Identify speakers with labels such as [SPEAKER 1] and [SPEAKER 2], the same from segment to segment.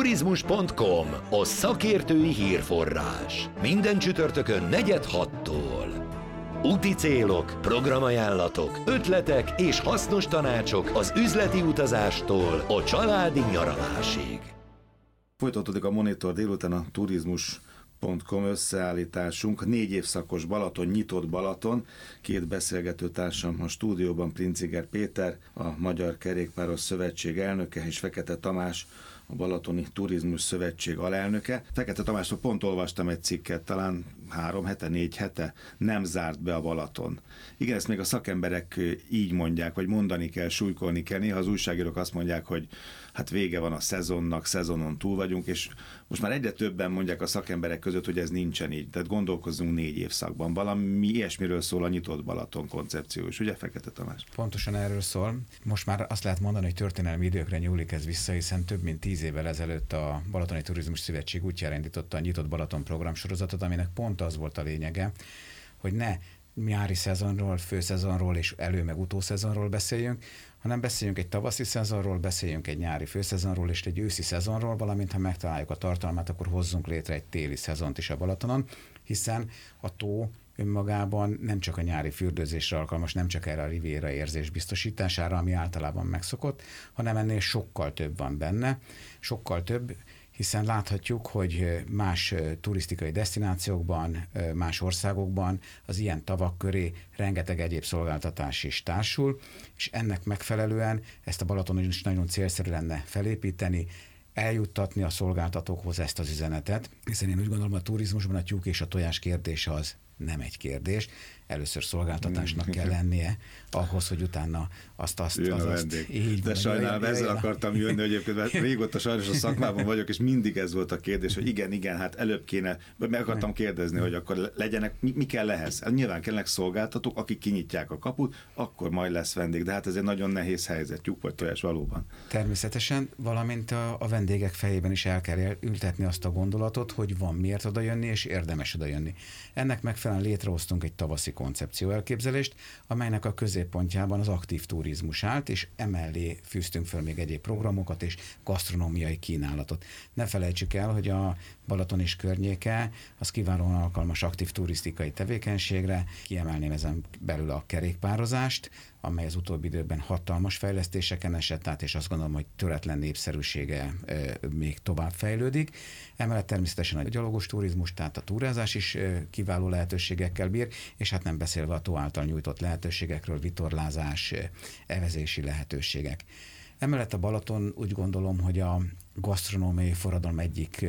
[SPEAKER 1] Turizmus.com, a szakértői hírforrás. Minden csütörtökön 4:06-tól. Úti célok, programajánlatok, ötletek és hasznos tanácsok az üzleti utazástól a családi nyaralásig.
[SPEAKER 2] Folytatódik a Monitor délután a Turizmus.com összeállításunk. 4 évszakos Balaton, nyitott Balaton. 2 beszélgető társam a stúdióban, Princiger Péter, a Magyar Kerékpáros Szövetség elnöke, és Fekete Tamás, a Balatoni Turizmus Szövetség alelnöke. Fekete Tamásról pont olvastam egy cikket, talán 3 hete, 4 hete, nem zárt be a Balaton. Igen, ezt még a szakemberek így mondják, vagy mondani kell, súlykolni kell. Néha az újságírók azt mondják, hogy hát vége van a szezonnak, szezonon túl vagyunk, és most már egyre többen mondják a szakemberek között, hogy ez nincsen így. Tehát gondolkozzunk 4 évszakban. Valami ilyesmiről szól a nyitott Balaton koncepció is, ugye, Fekete Tamás?
[SPEAKER 3] Pontosan erről szól. Most már azt lehet mondani, hogy történelmi időkre nyúlik ez vissza, hiszen több mint 10 évvel ezelőtt a Balatoni Turizmus Szövetség útjára indította a Nyitott Balaton programsorozatot, aminek pont az volt a lényege, hogy ne nyári szezonról, főszezonról és meg utószezonról beszéljünk, hanem beszéljünk egy tavaszi szezonról, beszéljünk egy nyári főszezonról és egy őszi szezonról, valamint ha megtaláljuk a tartalmát, akkor hozzunk létre egy téli szezont is a Balatonon, hiszen a tó önmagában nem csak a nyári fürdőzésre alkalmas, nem csak erre a riviera érzés biztosítására, ami általában megszokott, hanem ennél sokkal több van benne, sokkal több, hiszen láthatjuk, hogy más turisztikai desztinációkban, más országokban az ilyen tavak köré rengeteg egyéb szolgáltatás is társul, és ennek megfelelően ezt a Balatonon is nagyon célszerű lenne felépíteni, eljuttatni a szolgáltatókhoz ezt az üzenetet, hiszen én úgy gondolom, a turizmusban a tyúk és a tojás kérdése az nem egy kérdés. Először szolgáltatásnak kell lennie ahhoz, hogy utána azt
[SPEAKER 2] így. De sajnálom, ezzel akartam jönni, hogy egyébként, mert régóta sajnos a szakmában vagyok, és mindig ez volt a kérdés, hogy igen, hát előbb kéne, meg akartam kérdezni, hogy akkor legyenek, mi kell ehhez? Nyilván kellnek szolgáltatók, akik kinyitják a kaput, akkor majd lesz vendég, de hát ez egy nagyon nehéz helyzet, tyúk vagy tojás valóban.
[SPEAKER 3] Természetesen, valamint a vendégek fejében is el kell ültetni azt a gondolatot, hogy van miért odajönni, és érdemes odajönni. Ennek megfelelően létrehoztunk egy tavaszi koncepció elképzelést, amelynek a középpontjában az aktív turizmus állt, és emellé fűztünk föl még egyéb programokat és gasztronómiai kínálatot. Ne felejtsük el, hogy a Balaton és környéke az kiválóan alkalmas aktív turisztikai tevékenységre. Kiemelném ezen belül a kerékpározást, amely az utóbbi időben hatalmas fejlesztéseken esett át, és azt gondolom, hogy töretlen népszerűsége még tovább fejlődik. Emellett természetesen a gyalogos turizmus, tehát a túrázás is kiváló lehetőségekkel bír, és hát nem beszélve a tó által nyújtott lehetőségekről, vitorlázás, evezési lehetőségek. Emellett a Balaton úgy gondolom, hogy a gasztronómiai forradalom egyik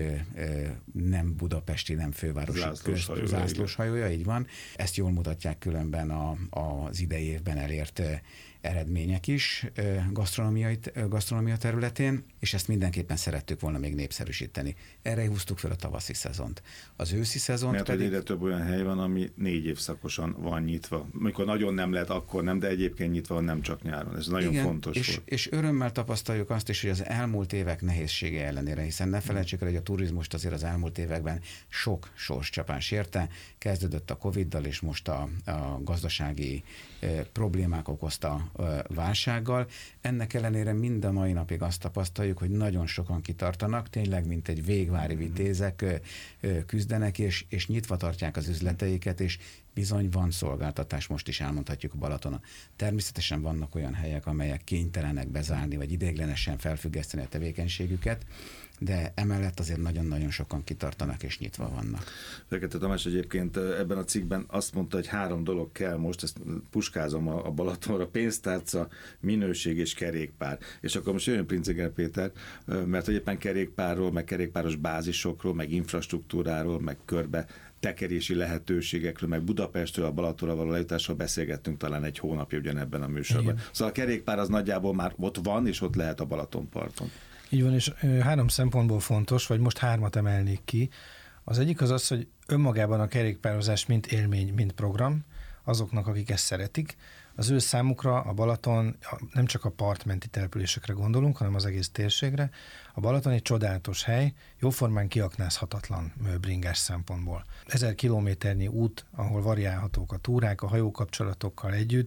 [SPEAKER 3] nem budapesti, nem fővárosi zászlóshajója, így van. Ezt jól mutatják különben az idei évben elért eredmények is gasztronómia területén, és ezt mindenképpen szerettük volna még népszerűsíteni. Erre húztuk fel a tavaszi szezont. Az őszi szezont
[SPEAKER 2] mert pedig... egyre több olyan hely van, ami 4 évszakosan van nyitva. Amikor nagyon nem lehet, akkor nem, de egyébként nyitva van, nem csak nyáron. Ez nagyon fontos.
[SPEAKER 3] És örömmel tapasztaljuk azt is, hogy az elmúlt évek nehézsége ellenére, hiszen ne felejtsük el, hogy a turizmust azért az elmúlt években sok sorscsapás érte. Kezdődött a Covid-dal, és most a gazdasági problémák okozta válsággal. Ennek ellenére mind a mai napig azt tapasztaljuk, hogy nagyon sokan kitartanak, tényleg mint egy végvári vitézek küzdenek, és nyitva tartják az üzleteiket, és bizony van szolgáltatás, most is elmondhatjuk a Balatonon. Természetesen vannak olyan helyek, amelyek kénytelenek bezárni, vagy ideiglenesen felfüggeszteni a tevékenységüket, de emellett azért nagyon-nagyon sokan kitartanak és nyitva vannak.
[SPEAKER 2] Fekete Tamás egyébként ebben a cikkben azt mondta, hogy 3 dolog kell most, ezt puskázom a Balatonra: pénztárca, minőség és kerékpár. És akkor most jön Princiger Péter, mert éppen kerékpárról, meg kerékpáros bázisokról, meg infrastruktúráról, meg körbe tekerési lehetőségekről, meg Budapestről a Balatonra való lejutásról beszélgettünk talán egy hónapja ugyanebben a műsorban. Igen. Szóval a kerékpár az nagyjából már ott van, és ott lehet a Balatonparton.
[SPEAKER 4] Így van, és 3 szempontból fontos, vagy most 3-at emelnék ki. Az egyik az, hogy önmagában a kerékpározás mint élmény, mint program, azoknak, akik ezt szeretik, az ő számukra a Balaton, nem csak a partmenti településekre gondolunk, hanem az egész térségre. A Balaton egy csodálatos hely, jóformán kiaknázhatatlan bringás szempontból. 1000 kilométernyi út, ahol variálhatók a túrák, a hajókapcsolatokkal együtt,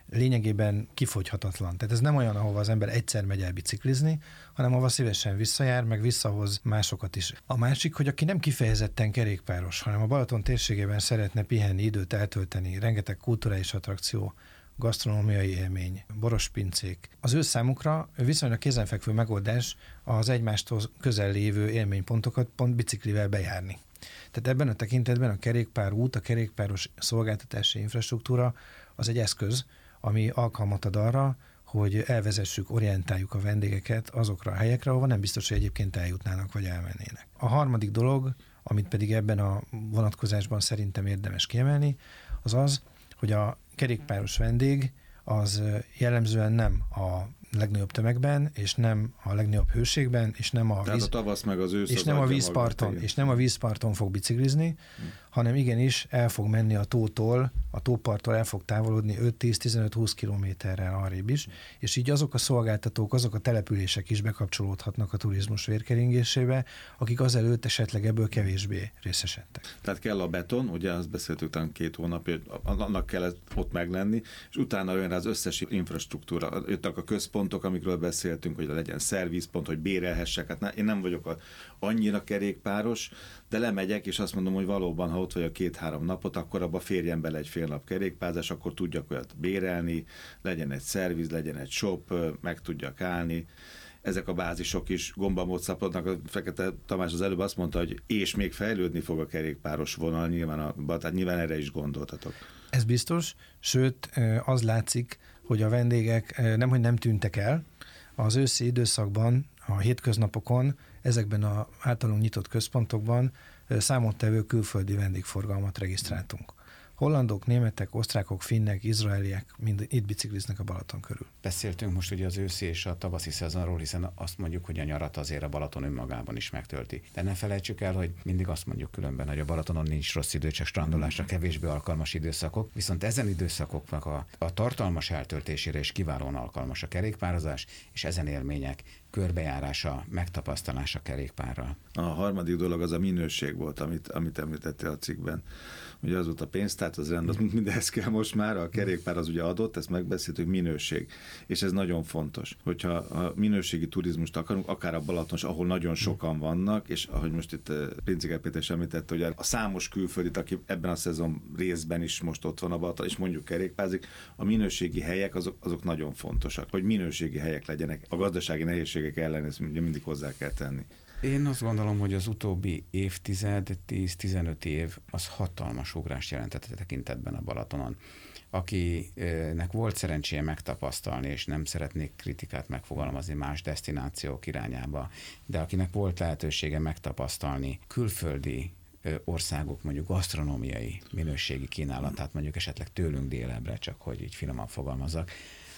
[SPEAKER 4] lényegében kifogyhatatlan. Tehát ez nem olyan, ahova az ember egyszer megy el biciklizni, hanem ahova szívesen visszajár, meg visszahoz másokat is. A másik, hogy aki nem kifejezetten kerékpáros, hanem a Balaton térségében szeretne pihenni, időt eltölteni, rengeteg kulturális attrakció, gasztronómiai élmény, borospincék. Az ő számukra viszonylag kézenfekvő megoldás az egymástól közel lévő élménypontokat pont biciklivel bejárni. Tehát ebben a tekintetben a kerékpárút, a kerékpáros szolgáltatási infrastruktúra az egy eszköz, ami alkalmat ad arra, hogy elvezessük, orientáljuk a vendégeket azokra a helyekre, ahova nem biztos, hogy egyébként eljutnának vagy elmennének. A harmadik dolog, amit pedig ebben a vonatkozásban szerintem érdemes kiemelni, az az, hogy a kerékpáros vendég az jellemzően nem a legnagyobb tömegben, és nem a legnagyobb hőségben, és nem a
[SPEAKER 2] tavasz meg az ősz,
[SPEAKER 4] és nem a vízparton fog biciklizni, hanem igenis el fog menni a tótól, a tóparttól el fog távolodni 5-10-15-20 kilométerrel arrébb is, és így azok a szolgáltatók, azok a települések is bekapcsolódhatnak a turizmus vérkeringésébe, akik azelőtt esetleg ebből kevésbé részesedtek.
[SPEAKER 2] Tehát kell a beton, ugye azt beszéltük talán 2 hónapja, annak kell ott meglenni, és utána jön rá az összes infrastruktúra, jöttek a központok, amikről beszéltünk, hogy legyen szervizpont, hogy bérelhessek. Hát én nem vagyok annyira kerékpáros, de lemegyek, és azt mondom, hogy valóban, ha ott vagyok 2-3 napot, akkor abba férjen bele egy fél nap kerékpázás, akkor tudjak olyat bérelni, legyen egy szerviz, legyen egy shop, meg tudjak állni. Ezek a bázisok is gombamód szaporodnak. A Fekete Tamás az előbb azt mondta, hogy és még fejlődni fog a kerékpáros vonal, tehát nyilván erre is gondoltatok.
[SPEAKER 4] Ez biztos, sőt az látszik, hogy a vendégek nemhogy nem tűntek el. Az őszi időszakban, a hétköznapokon ezekben az általunk nyitott központokban számottevő külföldi vendégforgalmat regisztráltunk. Hollandok, németek, osztrákok, finnek, izraeliek mind itt bicikliznek a Balaton körül.
[SPEAKER 3] Beszéltünk most ugye az őszi és a tavaszi szezonról, hiszen azt mondjuk, hogy a nyarat azért a Balaton önmagában is megtölti. De ne felejtsük el, hogy mindig azt mondjuk különben, hogy a Balatonon nincs rossz idő, csak strandolásra kevésbé alkalmas időszakok, viszont ezen időszakoknak a tartalmas eltöltésére is kiválóan alkalmas a kerékpározás, és ezen élmények körbejárása, megtapasztalása kerékpárral.
[SPEAKER 2] A harmadik dolog az a minőség volt, amit említettél a cikkben. Ugye az volt a pénztár, az rend, az mindenhez kell most már, a kerékpár az ugye adott, ezt megbeszéltük, minőség. És ez nagyon fontos. Hogyha a minőségi turizmust akarunk, akár a Balaton, ahol nagyon sokan vannak, és ahogy most itt Princiger Péter is említette, hogy a számos külföldit, aki ebben a szezon részben is most ott van a Balaton, és mondjuk kerékpázik, a minőségi helyek azok nagyon fontosak, hogy minőségi helyek legyenek. A gazdasági nehézségek ellen ezt mindig hozzá kell tenni.
[SPEAKER 3] Én azt gondolom, hogy az utóbbi évtized, 10-15 év az hatalmas ugrást jelentett a tekintetben a Balatonon. Akinek volt szerencséje megtapasztalni, és nem szeretnék kritikát megfogalmazni más desztinációk irányába, de akinek volt lehetősége megtapasztalni külföldi országok mondjuk gasztronómiai minőségi kínálatát, mondjuk esetleg tőlünk délebbre, csak hogy így finoman fogalmazzak,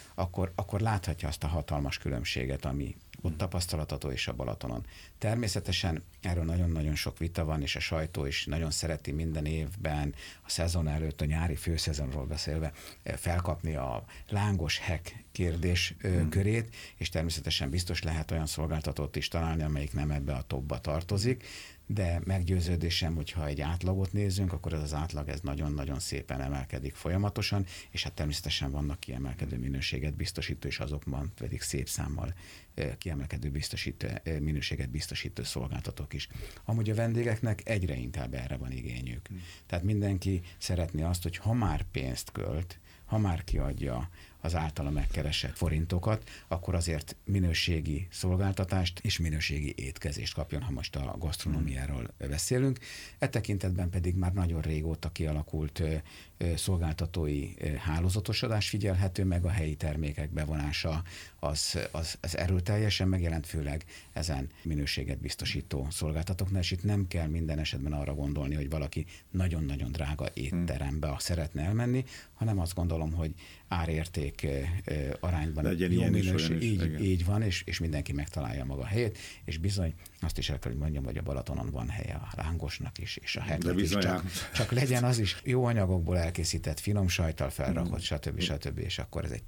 [SPEAKER 3] akkor láthatja azt a hatalmas különbséget, ami ott tapasztalatható és a Balatonon. Természetesen erről nagyon-nagyon sok vita van, és a sajtó is nagyon szereti minden évben, a szezon előtt, a nyári főszezonról beszélve, felkapni a lángos hek kérdés körét, és természetesen biztos lehet olyan szolgáltatót is találni, amelyik nem ebbe a topba tartozik, de meggyőződésem, hogyha egy átlagot nézzünk, akkor ez az átlag ez nagyon-nagyon szépen emelkedik folyamatosan, és hát természetesen vannak kiemelkedő minőséget biztosító, és azokban pedig szép számmal kiemelkedő minőséget biztosító szolgáltatók is. Amúgy a vendégeknek egyre inkább erre van igényük. Tehát mindenki szeretné azt, hogy ha már pénzt költ, ha már kiadja az általa megkeresett forintokat, akkor azért minőségi szolgáltatást és minőségi étkezést kapjon, ha most a gasztronómiáról beszélünk. E tekintetben pedig már nagyon régóta kialakult szolgáltatói hálózatosodás figyelhető, meg a helyi termékek bevonása az erőteljesen megjelent, főleg ezen minőséget biztosító szolgáltatóknál, és itt nem kell minden esetben arra gondolni, hogy valaki nagyon-nagyon drága étterembe szeretne elmenni, hanem azt gondolom, hogy árérték arányban
[SPEAKER 2] legyen
[SPEAKER 3] jó
[SPEAKER 2] minőség.
[SPEAKER 3] Így van, és mindenki megtalálja maga helyét, és bizony azt is el kell, hogy mondjam, hogy a Balatonon van helye a lángosnak is, és a heknek is. Csak legyen az is jó anyagokból elkészített, finom sajttal felrakott, stb. És akkor ez egy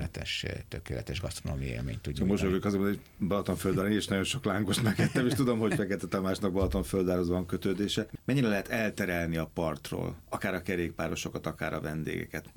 [SPEAKER 3] tökéletes gasztronómiai élményt tudjuk.
[SPEAKER 2] Most vagyok azért, hogy Balatonföldön én is nagyon sok lángost megettem, és tudom, hogy Fekete Tamásnak Balatonföldárhoz van kötődése. Mennyire lehet elterelni a partról, akár a kerékpárosokat, akár a vendégeket? Mert nyilván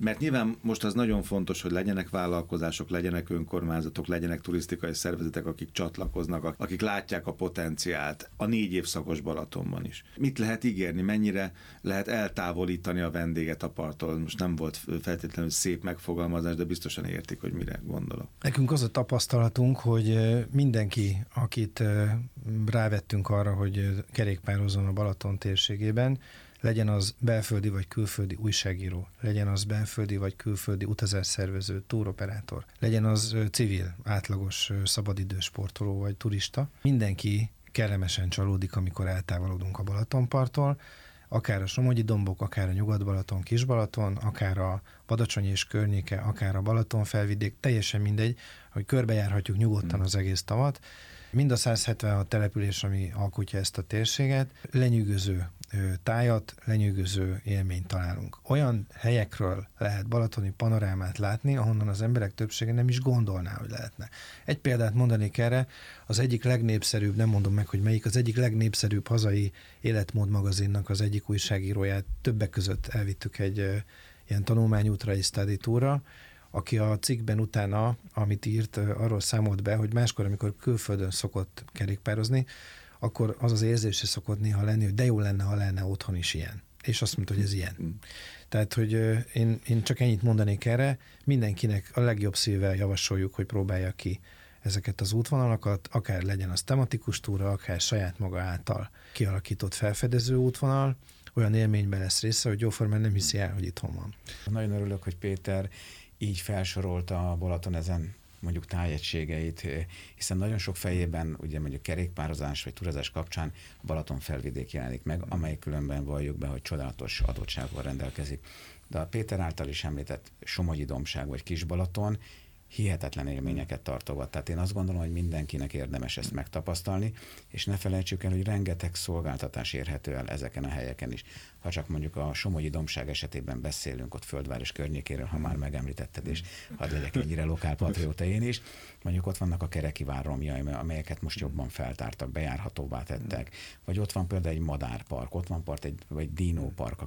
[SPEAKER 2] hanem most az nagyon fontos, hogy legyenek vállalkozások, legyenek önkormányzatok, legyenek turisztikai szervezetek, akik csatlakoznak, akik látják a potenciált a 4 évszakos Balatonban is. Mit lehet ígérni, mennyire lehet eltávolítani a vendéget a parttól? Most nem volt feltétlenül szép megfogalmazás, de biztosan értik, hogy mire gondolok.
[SPEAKER 4] Nekünk az a tapasztalatunk, hogy mindenki, akit rávettünk arra, hogy kerékpározzon a Balaton térségében, legyen az belföldi vagy külföldi újságíró, legyen az belföldi vagy külföldi utazásszervező, túroperátor, legyen az civil, átlagos szabadidős sportoló vagy turista. Mindenki kellemesen csalódik, amikor eltávolodunk a Balatonparttól, akár a Somogyi-dombok, akár a Nyugat-Balaton, Kis-Balaton, akár a Badacsony és környéke, akár a Balaton felvidék, teljesen mindegy, hogy körbejárhatjuk nyugodtan az egész tavat. Mind a 176 település, ami alkotja ezt a térséget, lenyűgöző tájat, lenyűgöző élményt találunk. Olyan helyekről lehet balatoni panorámát látni, ahonnan az emberek többsége nem is gondolná, hogy lehetne. Egy példát mondanék erre, az egyik legnépszerűbb, nem mondom meg, hogy melyik, az egyik legnépszerűbb hazai életmódmagazinnak az egyik újságíróját többek között elvittük egy ilyen tanulmányútra, egy study tourra, aki a cikkben utána, amit írt, arról számolt be, hogy máskor, amikor külföldön szokott kerékpározni, akkor az az érzése szokott néha lenni, hogy de jó lenne, ha lenne otthon is ilyen. És azt mondta, hogy ez ilyen. Tehát, hogy én csak ennyit mondanék erre, mindenkinek a legjobb szívvel javasoljuk, hogy próbálja ki ezeket az útvonalakat, akár legyen az tematikus túra, akár saját maga által kialakított felfedező útvonal, olyan élményben lesz része, hogy jóformán nem hiszi el, hogy itthon van.
[SPEAKER 3] Nagyon örülök, hogy Péter így felsorolta a Balaton ezen mondjuk tájegységeit, hiszen nagyon sok fejében ugye mondjuk kerékpározás vagy túrázás kapcsán a Balaton felvidék jelenik meg, amely különben valljuk be, hogy csodálatos adottsággal rendelkezik. De a Péter által is említett Somogyi-dombság vagy Kis-Balaton hihetetlen élményeket tartogat. Tehát én azt gondolom, hogy mindenkinek érdemes ezt megtapasztalni, és ne felejtsük el, hogy rengeteg szolgáltatás érhető el ezeken a helyeken is. Ha csak mondjuk a Somogyi-dombság esetében beszélünk, ott Földváros környékéről, ha már megemlítetted, és hadd legyek ennyire lokálpatrióta én is, mondjuk ott vannak a Kerekivár romjai, amelyeket most jobban feltártak, bejárhatóvá tettek, vagy ott van például egy madárpark, ott van egy dinópark a